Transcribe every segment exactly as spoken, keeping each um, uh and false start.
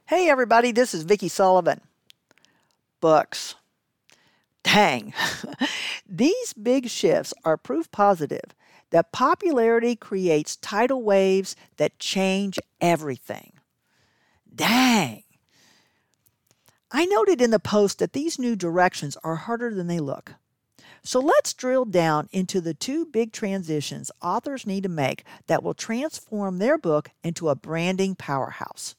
Hey everybody, this is Vicki Sullivan. Books. Dang. These big shifts are proof positive that popularity creates tidal waves that change everything. Dang. I noted in the post that these new directions are harder than they look. So let's drill down into the two big transitions authors need to make that will transform their book into a branding powerhouse.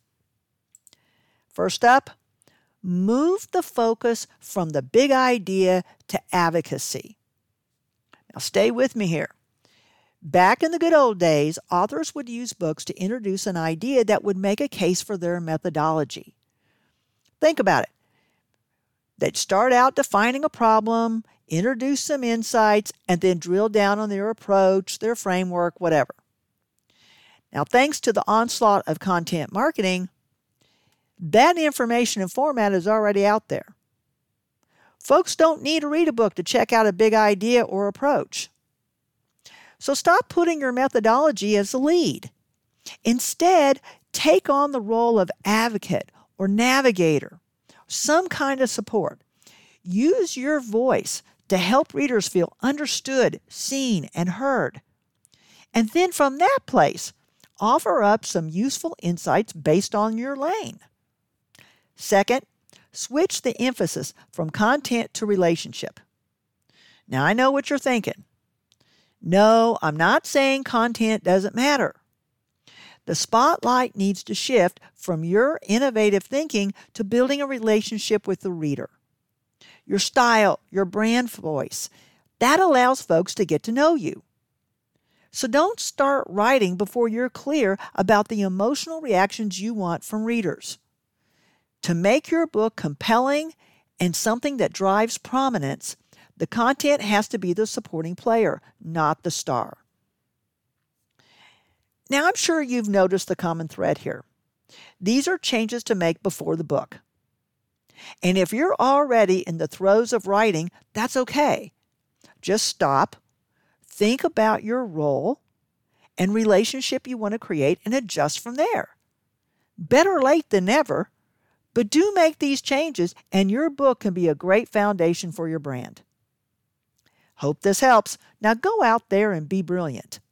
First up, move the focus from the big idea to advocacy. Now stay with me here. Back in the good old days, authors would use books to introduce an idea that would make a case for their methodology. Think about it. They'd start out defining a problem, introduce some insights, and then drill down on their approach, their framework, whatever. Now, thanks to the onslaught of content marketing, that information and format is already out there. Folks don't need to read a book to check out a big idea or approach. So stop putting your methodology as the lead. Instead, take on the role of advocate or navigator, some kind of support. Use your voice to help readers feel understood, seen, and heard. And then from that place, offer up some useful insights based on your lane. Second, switch the emphasis from content to relationship. Now, I know what you're thinking. No, I'm not saying content doesn't matter. The spotlight needs to shift from your innovative thinking to building a relationship with the reader. Your style, your brand voice, that allows folks to get to know you. So don't start writing before you're clear about the emotional reactions you want from readers. To make your book compelling and something that drives prominence, the content has to be the supporting player, not the star. Now, I'm sure you've noticed the common thread here. These are changes to make before the book. And if you're already in the throes of writing, that's okay. Just stop, think about your role and relationship you want to create, and adjust from there. Better late than never. But do make these changes, and your book can be a great foundation for your brand. Hope this helps. Now go out there and be brilliant.